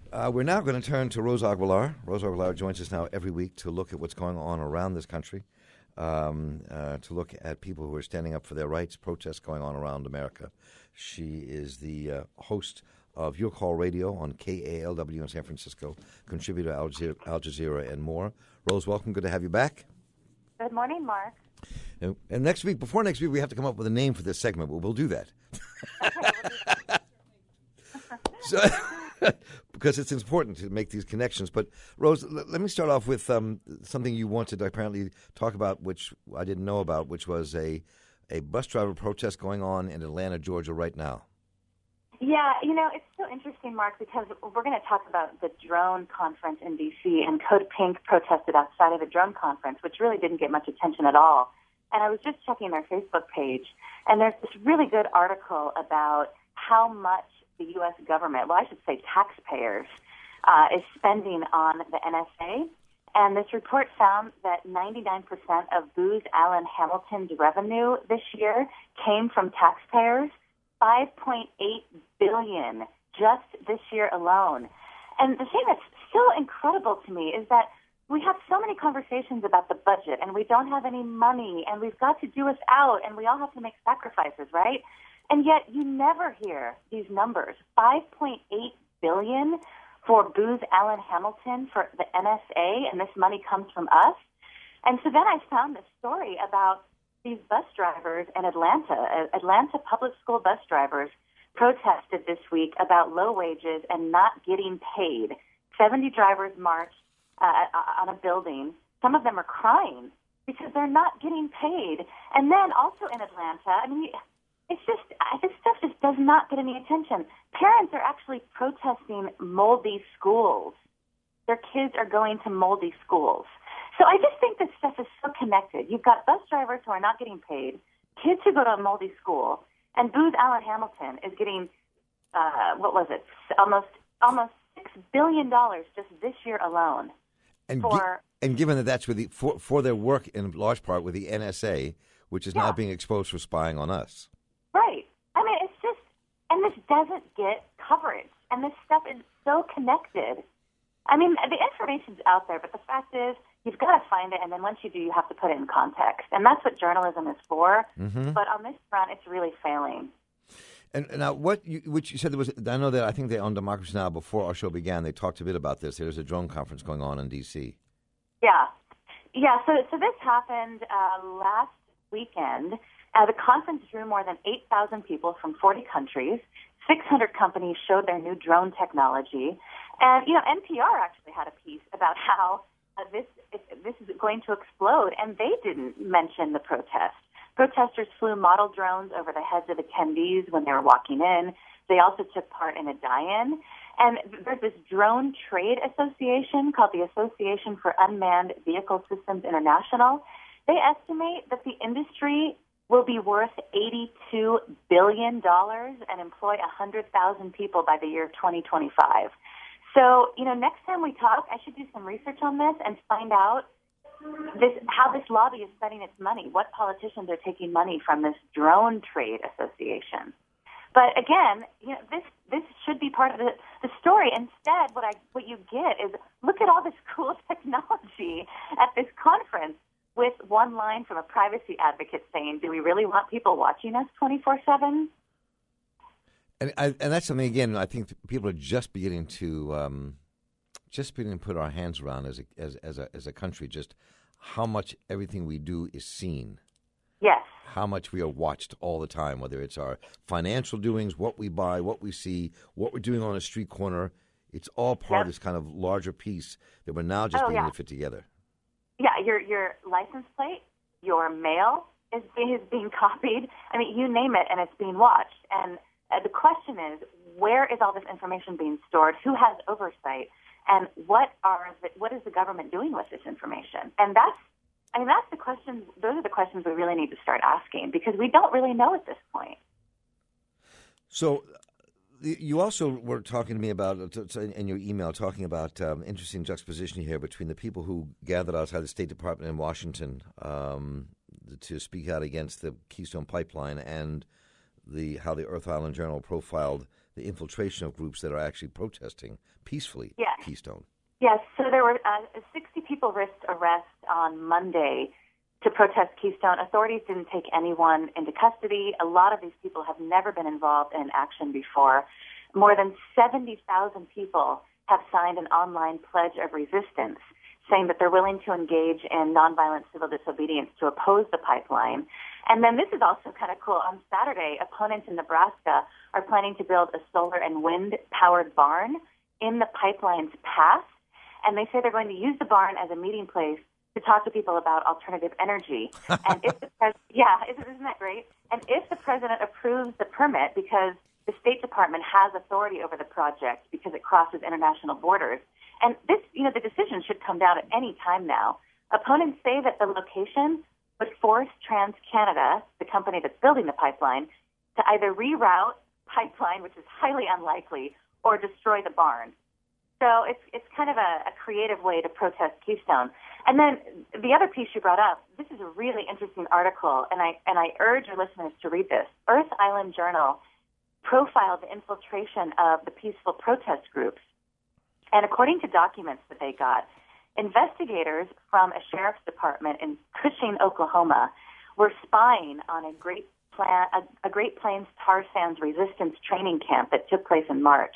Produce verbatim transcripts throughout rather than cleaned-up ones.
Uh, we're now going to turn to Rose Aguilar. Rose Aguilar joins us now every week to look at what's going on around this country, um, uh, to look at people who are standing up for their rights, protests going on around America. She is the uh, host of Your Call Radio on K A L W in San Francisco, contributor to Al Jazeera, Al Jazeera and more. Rose, welcome. Good to have you back. Good morning, Mark. And, and next week, before next week, we have to come up with a name for this segment, but we'll do that. Okay, we'll do that. so, because it's important to make these connections. But, Rose, l- let me start off with um, something you wanted to apparently talk about, which I didn't know about, which was a, a bus driver protest going on in Atlanta, Georgia right now. Yeah, you know, it's so interesting, Mark, because we're going to talk about the drone conference in D C, and Code Pink protested outside of the drone conference, which really didn't get much attention at all. And I was just checking their Facebook page, and there's this really good article about how much the U S government, well, I should say taxpayers, uh, is spending on the N S A. And this report found that ninety-nine percent of Booz Allen Hamilton's revenue this year came from taxpayers, five point eight billion dollars just this year alone. And the thing that's so incredible to me is that we have so many conversations about the budget, and we don't have any money, and we've got to do us out, and we all have to make sacrifices, right? And yet you never hear these numbers, five point eight billion dollars for Booz Allen Hamilton, for the N S A, and this money comes from us. And so then I found this story about these bus drivers in Atlanta. Atlanta public school bus drivers protested this week about low wages and not getting paid. seventy drivers marched uh, on a building. Some of them are crying because they're not getting paid. And then also in Atlanta, I mean, it's just, this stuff just does not get any attention. Parents are actually protesting moldy schools. Their kids are going to moldy schools. So I just think this stuff is so connected. You've got bus drivers who are not getting paid, kids who go to a moldy school, and Booz Allen Hamilton is getting, uh, what was it, almost almost six billion dollars just this year alone. And, for, gi- and given that that's with the, for, for their work in large part with the N S A, which is yeah. now being exposed for spying on us. Right. I mean, it's just, and this doesn't get coverage, and this stuff is so connected. I mean, the information's out there, but the fact is, you've got to find it, and then once you do, you have to put it in context. And that's what journalism is for. Mm-hmm. But on this front, it's really failing. And, and now, what you, which you said there was, I know that I think they on Democracy Now! Before our show began, they talked a bit about this. There's a drone conference going on in D C. Yeah. Yeah, so, so this happened uh, last weekend. Uh, the conference drew more than eight thousand people from forty countries. six hundred companies showed their new drone technology. And, you know, N P R actually had a piece about how uh, this this is going to explode, and they didn't mention the protest. Protesters flew model drones over the heads of attendees when they were walking in. They also took part in a die-in. And there's this drone trade association called the Association for Unmanned Vehicle Systems International. They estimate that the industry will be worth eighty-two billion dollars and employ one hundred thousand people by the year twenty twenty-five. So, you know, next time we talk, I should do some research on this and find out this, how this lobby is spending its money, what politicians are taking money from this drone trade association. But again, you know, this this should be part of the, the story. Instead, what I what you get is look at all this cool technology at this conference with one line from a privacy advocate saying, do we really want people watching us twenty-four seven? And I, and that's something, again, I think people are just beginning to um, just beginning to put our hands around as a, as, as a as a country, just how much everything we do is seen. Yes. How much we are watched all the time, whether it's our financial doings, what we buy, what we see, what we're doing on a street corner. It's all part yep. of this kind of larger piece that we're now just oh, beginning yeah. to fit together. Yeah, your your license plate, your mail is being, is being copied. I mean, you name it, and it's being watched. And uh, the question is, where is all this information being stored? Who has oversight? And what are the, what is the government doing with this information? And that's, I mean, that's the questions. Those are the questions we really need to start asking because we don't really know at this point. So, you also were talking to me about, in your email, talking about um, interesting juxtaposition here between the people who gathered outside the State Department in Washington um, to speak out against the Keystone Pipeline and the how the Earth Island Journal profiled the infiltration of groups that are actually protesting peacefully Yeah. Keystone. Yes, so there were uh, sixty people risked arrest on Monday to protest Keystone. Authorities didn't take anyone into custody. A lot of these people have never been involved in action before. More than seventy thousand people have signed an online pledge of resistance, saying that they're willing to engage in nonviolent civil disobedience to oppose the pipeline. And then this is also kind of cool. On Saturday, opponents in Nebraska are planning to build a solar and wind-powered barn in the pipeline's path. And they say they're going to use the barn as a meeting place to talk to people about alternative energy. And if the pres- yeah, isn't, isn't that great? And if the president approves the permit, because the State Department has authority over the project because it crosses international borders, and this, you know, the decision should come down at any time now. Opponents say that the location would force TransCanada, the company that's building the pipeline, to either reroute pipeline, which is highly unlikely, or destroy the barn. So it's it's kind of a, a creative way to protest Keystone. And then the other piece you brought up, this is a really interesting article, and I and I urge your listeners to read this. Earth Island Journal profiled the infiltration of the peaceful protest groups. And according to documents that they got, investigators from a sheriff's department in Cushing, Oklahoma, were spying on a Great, Pla- a, a Great Plains tar sands resistance training camp that took place in March.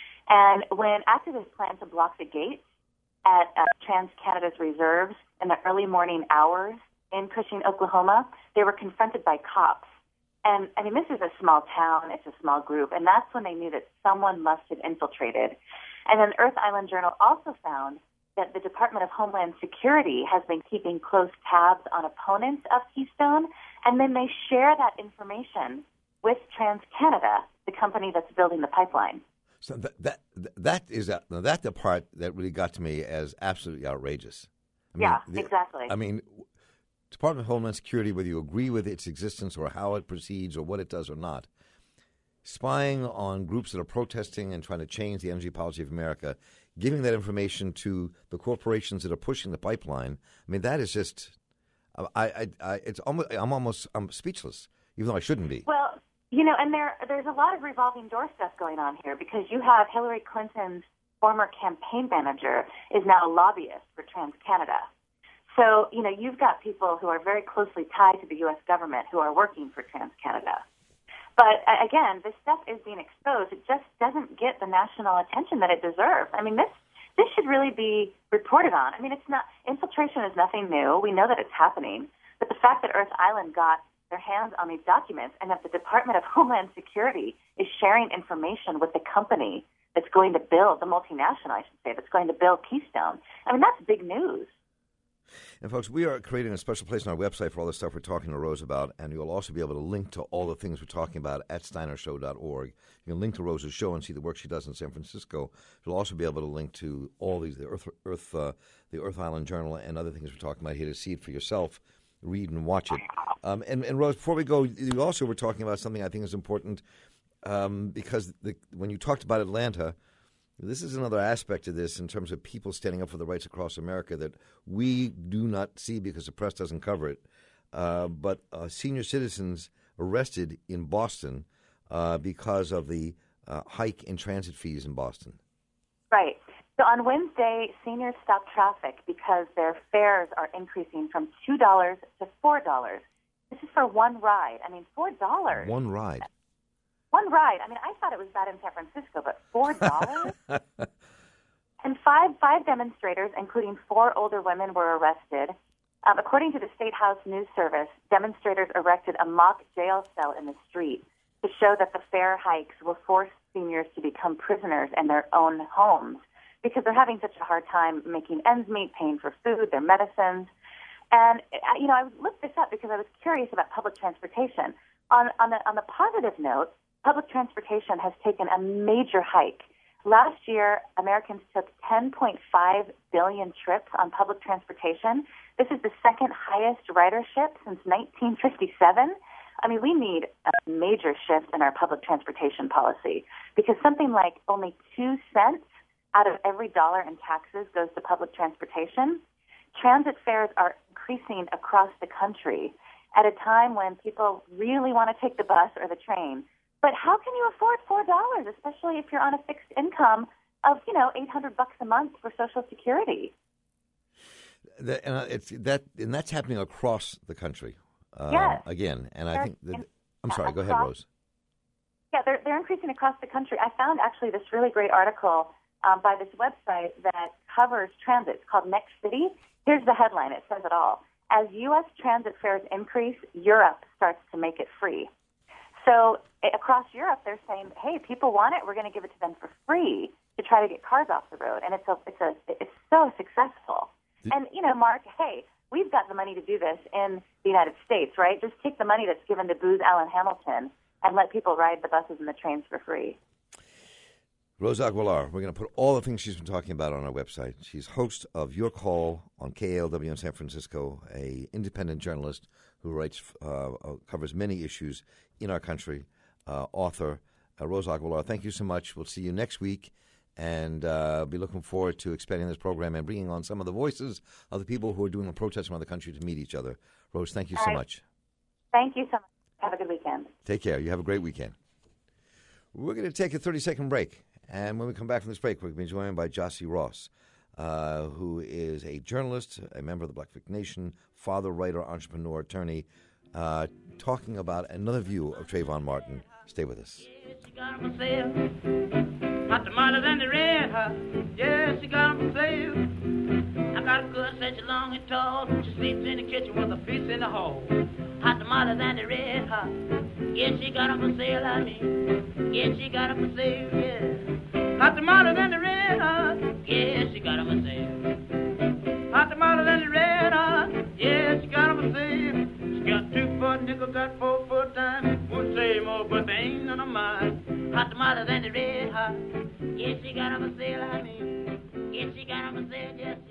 And when activists planned to block the gates at uh, TransCanada's reserves in the early morning hours in Cushing, Oklahoma, they were confronted by cops. And, I mean, this is a small town, it's a small group, and that's when they knew that someone must have infiltrated. And then Earth Island Journal also found that the Department of Homeland Security has been keeping close tabs on opponents of Keystone, and then they share that information with TransCanada, the company that's building the pipeline. So that that that is a, that's the part that really got to me as absolutely outrageous. I mean, yeah, the, exactly. I mean, Department of Homeland Security, whether you agree with its existence or how it proceeds or what it does or not, spying on groups that are protesting and trying to change the energy policy of America, giving that information to the corporations that are pushing the pipeline. I mean, that is just, I, I, I it's almost, I'm almost, I'm speechless, even though I shouldn't be. Well, you know, and there, there's a lot of revolving door stuff going on here because you have Hillary Clinton's former campaign manager is now a lobbyist for TransCanada. So, you know, you've got people who are very closely tied to the U S government who are working for TransCanada. But again, this stuff is being exposed. It just doesn't get the national attention that it deserves. I mean, this this should really be reported on. I mean, it's not infiltration is nothing new. We know that it's happening. But the fact that Earth Island got their hands on these documents and that the Department of Homeland Security is sharing information with the company that's going to build, the multinational, I should say, that's going to build Keystone. I mean, that's big news. And, folks, we are creating a special place on our website for all the stuff we're talking to Rose about, and you'll also be able to link to all the things we're talking about at steiner show dot org. You can link to Rose's show and see the work she does in San Francisco. You'll also be able to link to all these, the Earth, Earth, uh, the Earth Island Journal and other things we're talking about here to see it for yourself, read and watch it. Um, and, and, Rose, before we go, you also were talking about something I think is important um, because the, when you talked about Atlanta, this is another aspect of this in terms of people standing up for the rights across America that we do not see because the press doesn't cover it. Uh, but uh, senior citizens arrested in Boston uh, because of the uh, hike in transit fees in Boston. Right. So on Wednesday, seniors stopped traffic because their fares are increasing from two dollars to four dollars. This is for one ride. I mean, four dollars. One ride. One ride. I mean, I thought it was bad in San Francisco, but four dollars? And five five demonstrators, including four older women, were arrested. Um, according to the State House News Service, demonstrators erected a mock jail cell in the street to show that the fare hikes will force seniors to become prisoners in their own homes because they're having such a hard time making ends meet, paying for food, their medicines. And, you know, I looked this up because I was curious about public transportation. On, on, the, on the positive note, public transportation has taken a major hike. Last year, Americans took ten point five billion trips on public transportation. This is the second highest ridership since nineteen fifty-seven. I mean, we need a major shift in our public transportation policy because something like only two cents out of every dollar in taxes goes to public transportation. Transit fares are increasing across the country at a time when people really want to take the bus or the train. But how can you afford four dollars, especially if you're on a fixed income of, you know, eight hundred bucks a month for Social Security? That, and uh, it's that, and that's happening across the country. Uh, yes. Again, and they're, I think that, in, I'm sorry. across, Go ahead, Rose. Yeah, they're they're increasing across the country. I found actually this really great article um, by this website that covers transit. It's called Next City. Here's the headline. It says it all. As U S transit fares increase, Europe starts to make it free. So across Europe, they're saying, "Hey, people want it. We're going to give it to them for free to try to get cars off the road." And it's a, it's a, it's so successful. Did, and you know, Mark, hey, we've got the money to do this in the United States, right? Just take the money that's given to Booz Allen Hamilton and let people ride the buses and the trains for free. Rose Aguilar, we're going to put all the things she's been talking about on our website. She's host of Your Call on K A L W in San Francisco, a independent journalist who writes, uh, uh, covers many issues in our country, uh, author. Uh, Rose Aguilar, thank you so much. We'll see you next week, and uh, be looking forward to expanding this program and bringing on some of the voices of the people who are doing the protests around the country to meet each other. Rose, thank you so right. much. Thank you so much. Have a good weekend. Take care. You have a great weekend. We're going to take a thirty-second break. And when we come back from this break, we're going to be joined by Jossie Ross, uh, who is a journalist, a member of the Blackfoot Nation, father, writer, entrepreneur, attorney, uh, talking about another view of Trayvon Martin. Stay with us. Yeah, she got him for sale. Hot tomatoes and the red hot. Yeah, she got him for sale. I got a good such long and tall. She sleeps in the kitchen with a feast in the hall. Hot tomatoes and the red hot. Yeah, she got him for sale, I mean. Yeah, she got him for sale, yeah. Hot tomatoes and the red hot. Yeah, she got 'em for sale. Hot tomatoes and the red hot. Yeah, she got 'em for sale. She got two for a nickel, got four for a dime. Won't say more, but they ain't none of mine. Hot tomatoes and the red hot. Yeah, she got 'em for sale, I mean. Yeah, she got 'em for sale, yes.